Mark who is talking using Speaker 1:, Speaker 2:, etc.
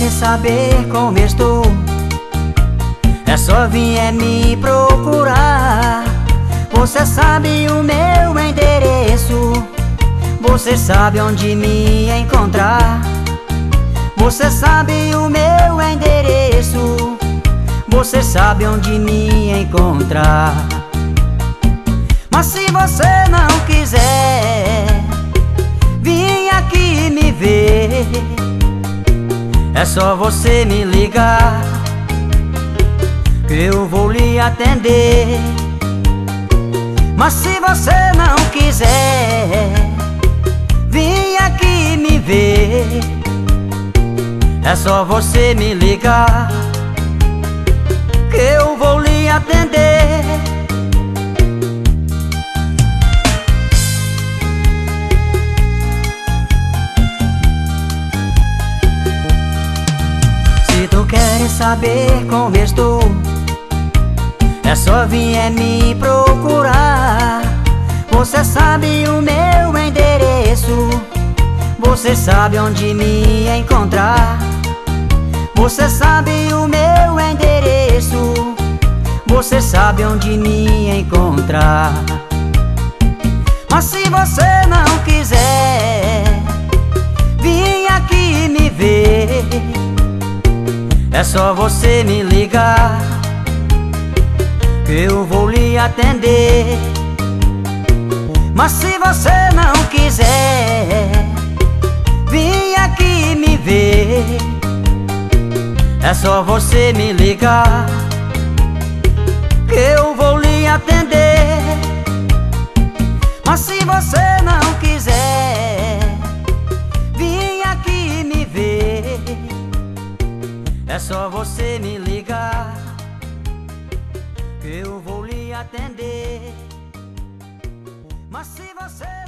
Speaker 1: querer saber como estou, é só vir me procurar. Você sabe o meu endereço, você sabe onde me encontrar. Você sabe o meu endereço, você sabe onde me encontrar. Mas se você não quiser vir aqui me ver, é só você me ligar que eu vou lhe atender. Mas se você não quiser vir aqui me ver, é só você me ligar que eu vou lhe atender. Se tu queres saber como estou, é só vir me procurar. Você sabe o meu endereço, você sabe onde me encontrar. Você sabe o meu endereço, você sabe onde me encontrar. Mas se você não quiser vir aqui me ver, é só você me ligar que eu vou lhe atender. Mas se você não quiser vir aqui me ver, é só você me ligar que eu vou lhe atender. Mas se você não quiser vir aqui me ver, é só você me ligar que eu vou lhe atender. Mas se você